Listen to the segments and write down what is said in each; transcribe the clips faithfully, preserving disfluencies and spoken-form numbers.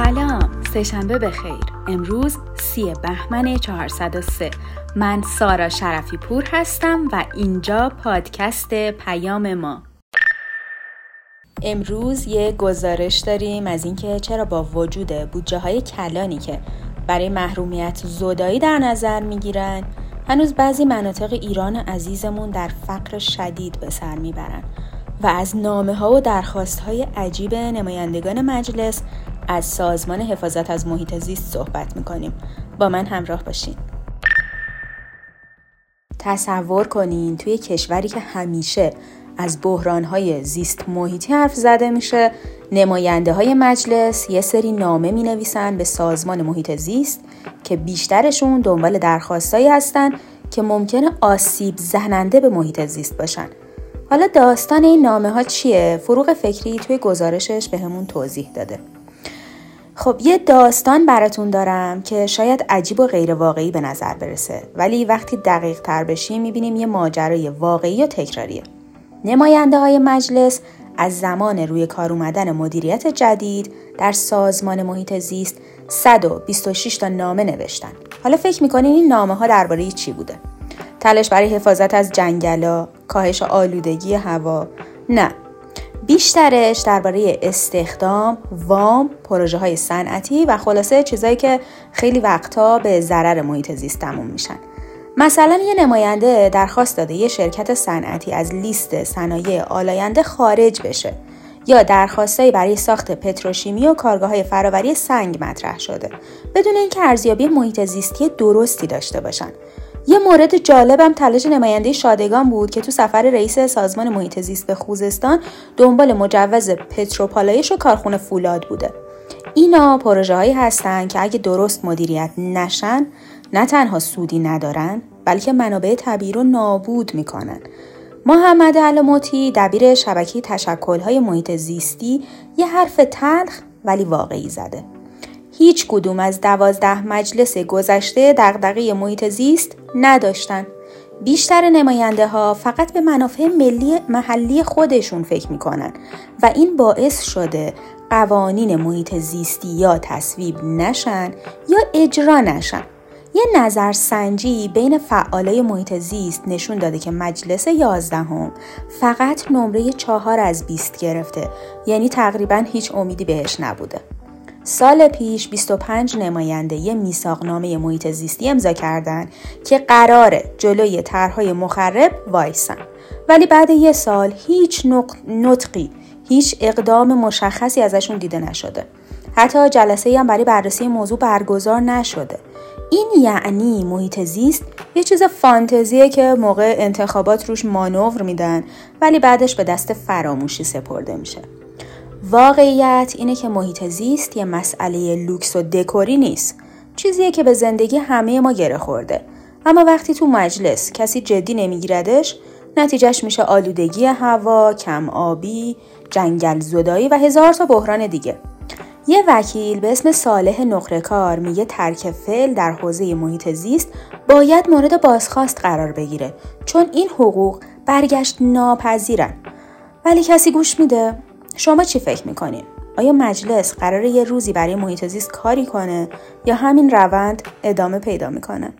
سلام، سه‌شنبه بخیر. امروز سی بهمن چهارصد و سه. من سارا شرفی پور هستم و اینجا پادکست پیام ما. امروز یه گزارش داریم از اینکه چرا با وجود بودجه‌های کلانی که برای محرومیت زدایی در نظر میگیرن، هنوز بعضی مناطق ایران عزیزمون در فقر شدید به سر میبرن و از نامه‌ها و درخواست‌های عجیب نمایندگان مجلس از سازمان حفاظت از محیط زیست صحبت میکنیم. با من همراه باشین. تصور کنین توی کشوری که همیشه از بحران‌های زیست محیطی حرف زده میشه، نماینده های مجلس یه سری نامه می نویسن به سازمان محیط زیست که بیشترشون دنبال درخواستایی هستن که ممکنه آسیب زننده به محیط زیست باشن. حالا داستان این نامه ها چیه؟ فروغ فکری توی گزارشش به همون توضیح داده. خب یه داستان براتون دارم که شاید عجیب و غیر واقعی به نظر برسه، ولی وقتی دقیق تر بشیم میبینیم یه ماجرای واقعی و تکراریه. نماینده های مجلس از زمان روی کار اومدن مدیریت جدید در سازمان محیط زیست صد و بیست و شش تا نامه نوشتن. حالا فکر میکنین این نامه ها درباره چی بوده؟ تلاش برای حفاظت از جنگلا، کاهش آلودگی هوا؟ نه. بیشترش درباره استخدام، وام، پروژه های صنعتی و خلاصه چیزایی که خیلی وقتا به ضرر محیط زیست تموم میشن. مثلا یه نماینده درخواست داده یه شرکت صنعتی از لیست صنایع آلاینده خارج بشه، یا درخواستایی برای ساخت پتروشیمی و کارگاه‌های فرآوری سنگ مطرح شده بدون اینکه ارزیابی محیط زیستی درستی داشته باشن. یه مورد جالبم تلاش نماینده شادگان بود که تو سفر رئیس سازمان محیط زیست به خوزستان دنبال مجوز پتروپالایش و کارخونه فولاد بوده. اینا پروژه هایی هستن که اگه درست مدیریت نشن نه تنها سودی ندارن بلکه منابع طبیعی رو نابود میکنن. محمد علموتی دبیر شبکه تشکل‌های محیط زیستی یه حرف تلخ ولی واقعی زده. هیچ کدوم از دوازده مجلس گذشته دغدغه محیط زیست نداشتن. بیشتر نماینده ها فقط به منافع ملی محلی خودشون فکر میکنن و این باعث شده قوانین محیط زیستی یا تصویب نشن یا اجرا نشن. یه نظرسنجی بین فعالای محیط زیست نشون داده که مجلس یازدهم فقط نمره چهار از بیست گرفته، یعنی تقریبا هیچ امیدی بهش نبوده. سال پیش بیست و پنج نماینده یه میثاقنامه محیط زیستی امضا کردن که قراره جلوی طرح‌های مخرب وایسن، ولی بعد یه سال هیچ نطقی، هیچ اقدام مشخصی ازشون دیده نشده. حتی جلسه‌ای هم برای بررسی موضوع برگزار نشده. این یعنی محیط زیست یه چیز فانتزیه که موقع انتخابات روش مانور میدن ولی بعدش به دست فراموشی سپرده میشه. واقعیت اینه که محیط زیست یه مسئله لوکس و دکوری نیست. چیزیه که به زندگی همه ما گره خورده. اما وقتی تو مجلس کسی جدی نمیگیردش، نتیجهش میشه آلودگی هوا، کم آبی، جنگل زدایی و هزار تا بحران دیگه. یه وکیل به اسم صالح نقره‌کار میگه ترک فعل در حوزه محیط زیست باید مورد بازخواست قرار بگیره، چون این حقوق برگشت ناپذیرن. ولی کسی گوش میده؟ شما چی فکر میکنین؟ آیا مجلس قراره یه روزی برای محیط زیست کاری کنه یا همین روند ادامه پیدا میکنه؟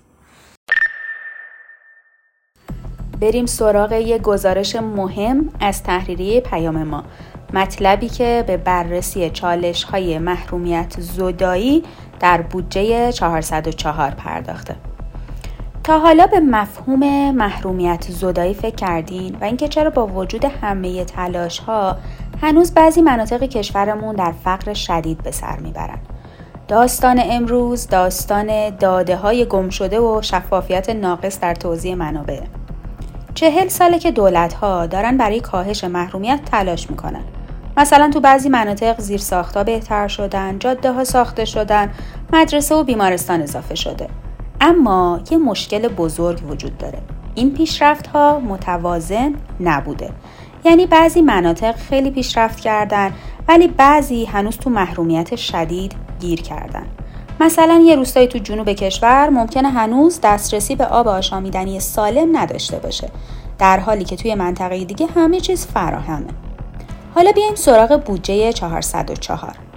بریم سراغ یه گزارش مهم از تحریریه پیام ما. مطلبی که به بررسی چالش‌های محرومیت زدایی در بودجه چهارصد و چهار پرداخته. تا حالا به مفهوم محرومیت زدایی فکر کردین و اینکه چرا با وجود همه تلاش‌ها هنوز بعضی مناطق کشورمون در فقر شدید به سر میبرن؟ داستان امروز داستان داده‌های گم شده و شفافیت ناقص در توزیع منابع. چهل ساله که دولت‌ها دارن برای کاهش محرومیت تلاش میکنن. مثلا تو بعضی مناطق زیرساخت‌ها بهتر شدن، جاده‌ها ساخته شدن، مدرسه و بیمارستان اضافه شده. اما یه مشکل بزرگ وجود داره. این پیشرفت‌ها متوازن نبوده. یعنی بعضی مناطق خیلی پیشرفت کردن ولی بعضی هنوز تو محرومیت شدید گیر کردن. مثلا یه روستایی تو جنوب کشور ممکنه هنوز دسترسی به آب آشامیدنی سالم نداشته باشه، در حالی که توی منطقه دیگه همه چیز فراهمه. حالا بیایم سراغ بودجه چهارصد و چهار.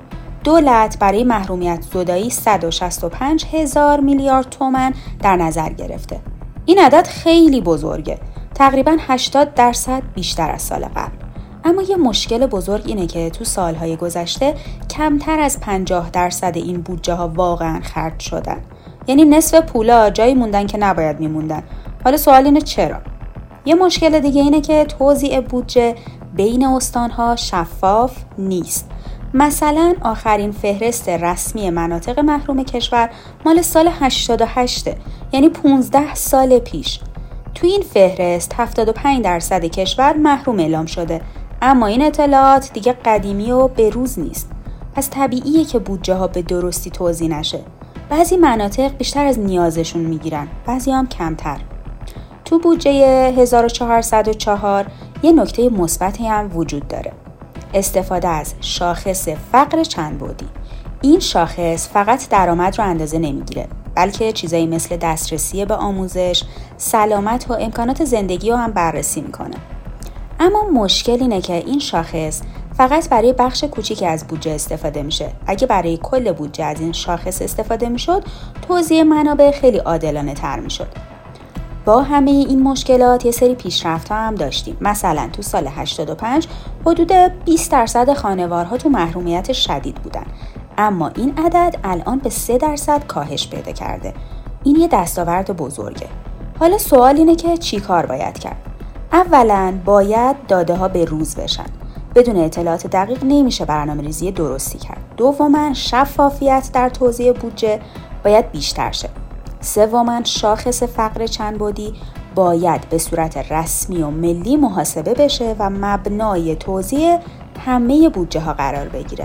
دولت برای محرومیت زدایی صد و شصت و پنج هزار میلیارد تومان در نظر گرفته. این عدد خیلی بزرگه، تقریباً هشتاد درصد بیشتر از سال قبل. اما یه مشکل بزرگ اینه که تو سالهای گذشته کمتر از پنجاه درصد این بودجه ها واقعاً خرج شدن. یعنی نصف پولا جایی موندن که نباید میموندن. حالا سوال اینه چرا؟ یه مشکل دیگه اینه که توزیع بودجه بین استانها شفاف نیست. مثلا آخرین فهرست رسمی مناطق محروم کشور مال سال هشتاد و هشت، یعنی پانزده سال پیش. تو این فهرست هفتاد و پنج درصد کشور محروم اعلام شده، اما این اطلاعات دیگه قدیمی و بروز نیست. پس طبیعیه که بودجه ها به درستی توزیع نشه. بعضی مناطق بیشتر از نیازشون میگیرن، بعضی هم کمتر. تو بودجه هزار و چهارصد و چهار یه نکته مثبتی هم وجود داره. استفاده از شاخص فقر چند بعدی. این شاخص فقط درآمد رو اندازه نمیگیره، بلکه چیزایی مثل دسترسی به آموزش، سلامت و امکانات زندگی رو هم بررسی میکنه. اما مشکل اینه که این شاخص فقط برای بخش کوچیکی از بودجه استفاده میشه. اگه برای کل بودجه از این شاخص استفاده میشد، توزیع منابع خیلی عادلانه تر میشد. با همه این مشکلات یه سری پیشرفت‌ها هم داشتیم. مثلا تو سال هشتاد و پنج حدود بیست درصد خانوارها تو محرومیت شدید بودن، اما این عدد الان به سه درصد کاهش پیدا کرده. این یه دستاورد بزرگه. حالا سوال اینه که چی کار باید کرد؟ اولا باید داده ها به روز بشن. بدون اطلاعات دقیق نمیشه برنامه‌ریزی درستی کرد. دوما شفافیت در توزیع بودجه باید بیشتر شه. سوما شاخص فقر چند بعدی باید به صورت رسمی و ملی محاسبه بشه و مبنای توزیع همه بودجه ها قرار بگیره.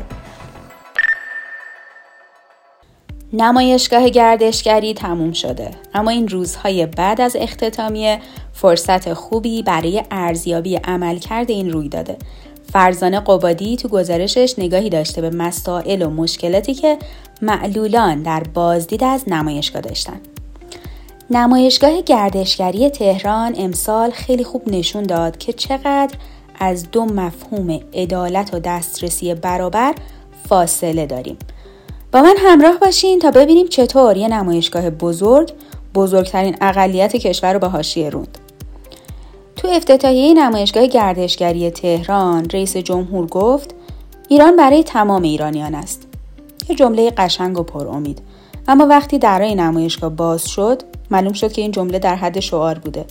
نمایشگاه گردشگری تموم شده، اما این روزهای بعد از اختتامیه فرصت خوبی برای ارزیابی عملکرد این رویداده. فرزانه قبادی تو گزارشش نگاهی داشته به مسائل و مشکلاتی که معلولان در بازدید از نمایشگاه داشتن. نمایشگاه گردشگری تهران امسال خیلی خوب نشون داد که چقدر از دو مفهوم عدالت و دسترسی برابر فاصله داریم. با من همراه باشین تا ببینیم چطور یه نمایشگاه بزرگ بزرگترین اقلیت کشور رو به حاشیه روند. تو افتتاحیه نمایشگاه گردشگری تهران رئیس جمهور گفت ایران برای تمام ایرانیان است. یه جمله قشنگ و پر امید. اما وقتی درای نمایشگاه باز شد معلوم شد که این جمله در حد شعار بوده.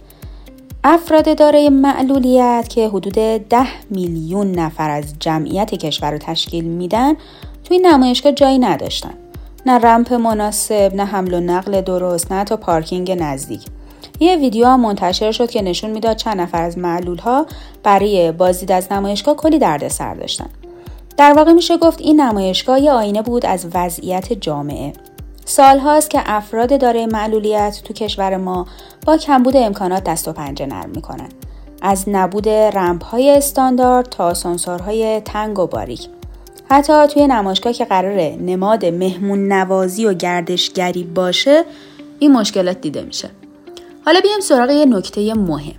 افراد دارای معلولیت که حدود ده میلیون نفر از جمعیت کشور رو تشکیل میدن توی نمایشگاه جایی نداشتن. نه رمپ مناسب، نه حمل و نقل درست، نه حتی پارکینگ نزدیک. یه ویدیو هم منتشر شد که نشون میداد چند نفر از معلول‌ها برای بازدید از نمایشگاه کلی دردسر داشتن. در واقع میشه گفت این نمایشگاه یه آینه بود از وضعیت جامعه. سالهاست که افراد دارای معلولیت تو کشور ما با کمبود امکانات دست و پنجه نرم میکنن. از نبود رمپ‌های استاندارد تا آسانسورهای تنگ و باریک. حتی توی نمایشگاه که قراره نماد مهمون نوازی و گردشگری باشه این مشکلات دیده میشه. حالا بیایم سراغ یه نکته مهم.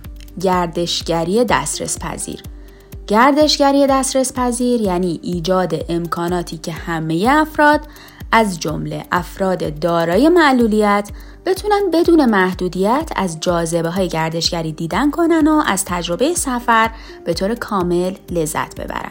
گردشگری دسترس پذیر. گردشگری دسترس پذیر یعنی ایجاد امکاناتی که همه افراد از جمله افراد دارای معلولیت بتونن بدون محدودیت از جاذبه‌های گردشگری دیدن کنن و از تجربه سفر به طور کامل لذت ببرن.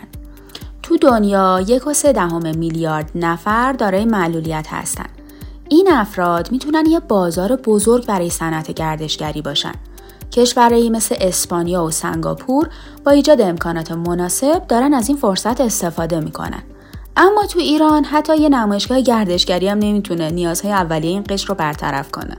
تو دنیا یک و سه دهم میلیارد نفر دارای معلولیت هستن. این افراد میتونن یه بازار بزرگ برای صنعت گردشگری باشن. کشورهایی مثل اسپانیا و سنگاپور با ایجاد امکانات مناسب دارن از این فرصت استفاده میکنن. اما تو ایران حتی یه نمایشگاه گردشگری هم نمیتونه نیازهای اولیه این قشر رو برطرف کنه.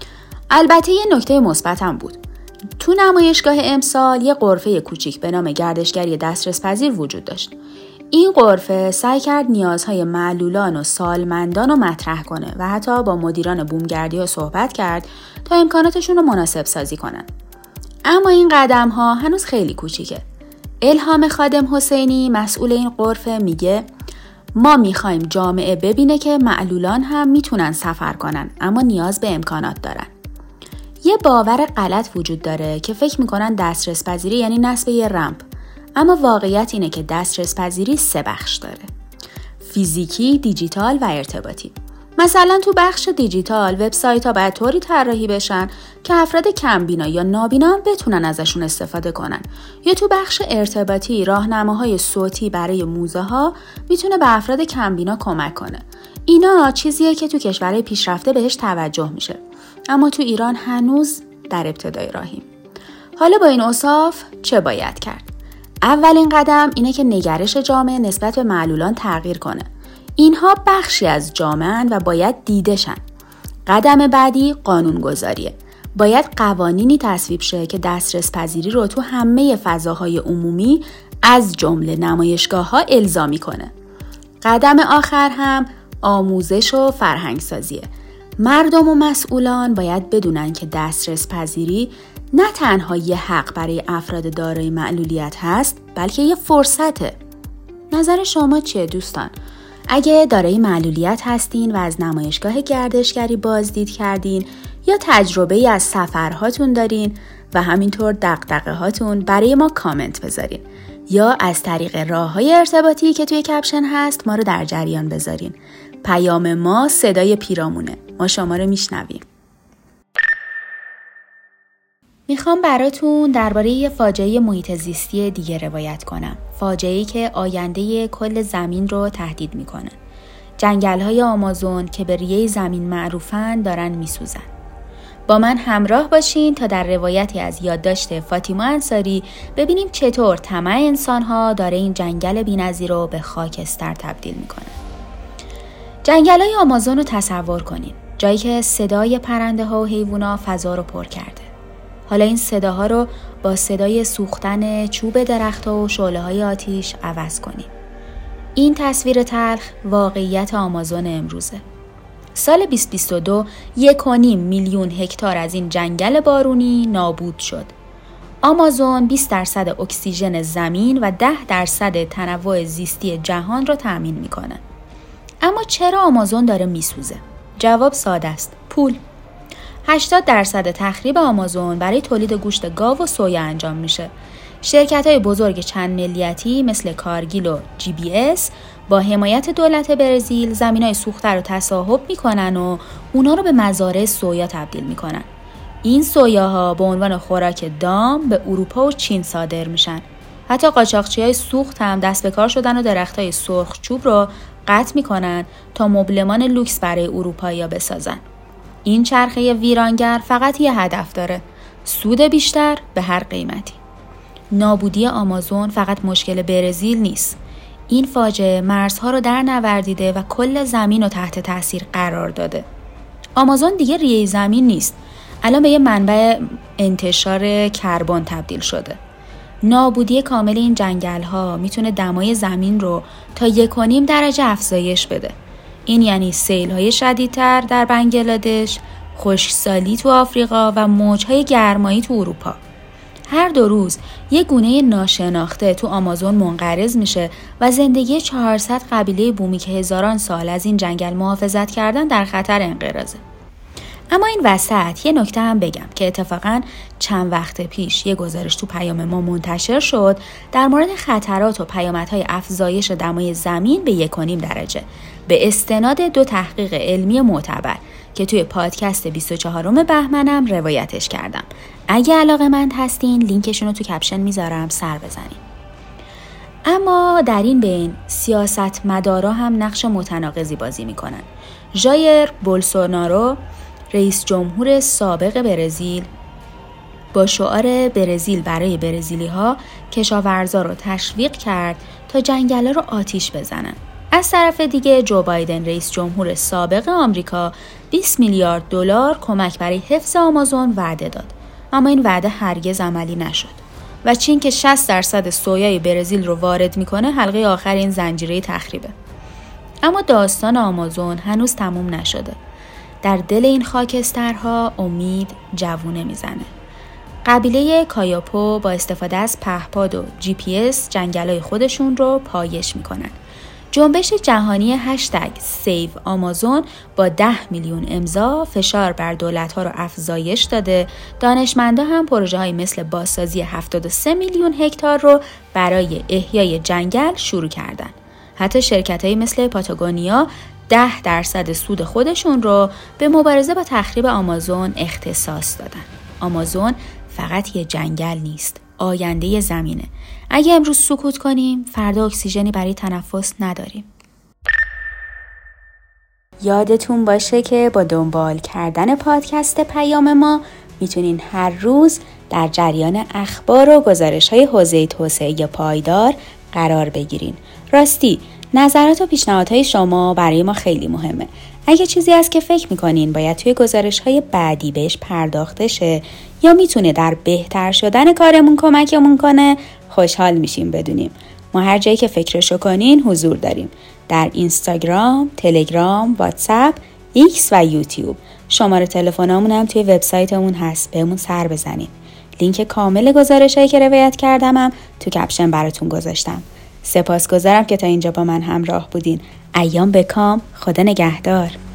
البته یه نکته مثبت هم بود. تو نمایشگاه امسال یه غرفه کوچیک به نام گردشگری دسترس پذیر وجود داشت. این غرفه سعی کرد نیازهای معلولان و سالمندان رو مطرح کنه و حتی با مدیران بومگردی ها صحبت کرد تا امکاناتشون رو مناسب سازی کنن. اما این قدم ها هنوز خیلی کوچیکه. الهام خادم حسینی مسئول این غرفه میگه ما میخوایم جامعه ببینه که معلولان هم میتونن سفر کنن اما نیاز به امکانات دارن. یه باور غلط وجود داره که فکر میکنن دسترس پذیری یعنی نصب یه رمپ. اما واقعیت اینه که دسترس پذیری سه بخش داره. فیزیکی، دیجیتال و ارتباطی. مثلا تو بخش دیجیتال وبسایت‌ها باید طوری طراحی بشن که افراد کمبینا یا نابینا هم بتونن ازشون استفاده کنن. یا تو بخش ارتباطی راهنماهای صوتی برای موزه‌ها میتونه به افراد کمبینا کمک کنه. اینا چیزیه که تو کشورهای پیشرفته بهش توجه میشه. اما تو ایران هنوز در ابتدای راهیم. حالا با این اوصاف چه باید کرد؟ اولین قدم اینه که نگرش جامعه نسبت به معلولان تغییر کنه. اینها بخشی از جامعه‌اند و باید دیده شن. قدم بعدی قانونگذاریه. باید قوانینی تصویب شه که دسترس پذیری رو تو همه فضاهای عمومی از جمله نمایشگاه‌ها الزامی کنه. قدم آخر هم آموزش و فرهنگسازیه. مردم و مسئولان باید بدونن که دسترس پذیری نه تنها یه حق برای افراد دارای معلولیت هست، بلکه یه فرصته. نظر شما چیه دوستان؟ اگه دارای معلولیت هستین و از نمایشگاه گردشگری بازدید کردین یا تجربه ای از سفرهاتون دارین و همینطور دغدغه هاتون، برای ما کامنت بذارین یا از طریق راه‌های ارتباطی که توی کپشن هست ما رو در جریان بذارین. پیام ما صدای پیرامونه. ما شما رو میشنویم. میخوام براتون درباره یه فاجعه محیط زیستی دیگه روایت کنم. فاجعه‌ای که آینده کل زمین رو تهدید میکنه. جنگل‌های آمازون که به ریه زمین معروفن دارن میسوزن. با من همراه باشین تا در روایتی از یادداشت فاطمه انصاری ببینیم چطور طمع انسان‌ها داره این جنگل بی‌نظیر رو به خاکستر تبدیل میکنه. جنگل‌های آمازون رو تصور کنین. جایی که صدای پرنده‌ها و حیوونا فضا رو پر کرده. حالا این صداها رو با صدای سوختن چوب درخت‌ها و شعله‌های آتیش عوض کنیم. این تصویر تلخ واقعیت آمازون امروزه. سال بیست بیست و دو یک و نیم میلیون هکتار از این جنگل بارونی نابود شد. آمازون بیست درصد اکسیژن زمین و ده درصد تنوع زیستی جهان را تأمین میکنه. اما چرا آمازون داره میسوزه؟ جواب ساده است. پول. هشتاد درصد تخریب آمازون برای تولید گوشت گاو و سویا انجام میشه. شرکت‌های بزرگ چند ملیتی مثل کارگیل و جی بی اس با حمایت دولت برزیل زمینای سوخته رو تصاحب میکنن و اونا رو به مزارع سویا تبدیل میکنن. این سویاها به عنوان خوراک دام به اروپا و چین صادر میشن. حتی قاچاقچی‌های سوخت هم دست به کار شدن و درختای سرخ چوب رو قطع میکنن تا مبلمان لوکس برای اروپایی‌ها بسازن. این چرخه ویرانگر فقط یه هدف داره: سود بیشتر به هر قیمتی. نابودی آمازون فقط مشکل برزیل نیست. این فاجعه مرزها رو در نوردیده و کل زمین رو تحت تاثیر قرار داده. آمازون دیگه ریه زمین نیست. الان به یه منبع انتشار کربن تبدیل شده. نابودی کامل این جنگل‌ها میتونه دمای زمین رو تا یک و نیم درجه افزایش بده. این یعنی سیل‌های شدیدتر در بنگلادش، خشکسالی تو آفریقا و موج‌های گرمایی تو اروپا. هر دو روز یک گونه ناشناخته تو آمازون منقرض میشه و زندگی چهارصد قبیله بومی که هزاران سال از این جنگل محافظت کردن در خطر انقراضه. اما این وسط یه نکته هم بگم که اتفاقاً چند وقت پیش یه گزارش تو پیام ما منتشر شد در مورد خطرات و پیامدهای افزایش دمای زمین به یک و نیم درجه به استناد دو تحقیق علمی معتبر که توی پادکست بیست و چهارم بهمنم روایتش کردم. اگه علاقه‌مند هستین لینکشون رو تو کپشن میذارم، سر بزنین. اما در این بین سیاستمدارا هم نقش متناقضی بازی میکنن. ژایر بولسونارو رئیس جمهور سابق برزیل با شعار برزیل برای برزیلی ها کشاورزا رو تشویق کرد تا جنگل رو آتیش بزنن. از طرف دیگه جو بایدن رئیس جمهور سابق آمریکا بیست میلیارد دلار کمک برای حفظ آمازون وعده داد. اما این وعده هرگز عملی نشد. و چین که شصت درصد سویای برزیل رو وارد میکنه حلقه آخر این زنجیره تخریبه. اما داستان آمازون هنوز تموم نشده. در دل این خاکسترها امید جوونه میزنه. قبیله کایاپو با استفاده از پهپاد و جی پی اس جنگلای خودشون رو پایش میکنن. جنبش جهانی هشتگ سیو آمازون با ده میلیون امضا فشار بر دولت‌ها رو افزایش داده. دانشمندا هم پروژه‌های مثل بازسازی هفتاد و سه میلیون هکتار رو برای احیای جنگل شروع کردن. حتی شرکت‌هایی مثل پاتاگونیا ده درصد سود خودشون رو به مبارزه با تخریب آمازون اختصاص دادن. آمازون فقط یه جنگل نیست، آینده زمینه. اگه امروز سکوت کنیم، فردا اکسیژنی برای تنفس نداریم. یادتون باشه که با دنبال کردن پادکست پیام ما میتونین هر روز در جریان اخبار و گزارش‌های حوزه توسعه پایدار قرار بگیرین. راستی نظرات و پیشنهادهای شما برای ما خیلی مهمه. اگه چیزی هست که فکر میکنین باید توی گزارش‌های بعدی بهش پرداخته شه یا میتونه در بهتر شدن کارمون کمکمون کنه، خوشحال میشیم بدونیم. ما هر جایی که فکرشو کنین حضور داریم. در اینستاگرام، تلگرام، واتساپ، ایکس و یوتیوب. شماره تلفنمون هم توی وبسایتمون هست، بهمون سر بزنین. لینک کامل گزارشایی که روایت کردم هم تو کپشن براتون گذاشتم. سپاسگزارم که تا اینجا با من همراه بودین. ایام بکام، خدا نگهدار.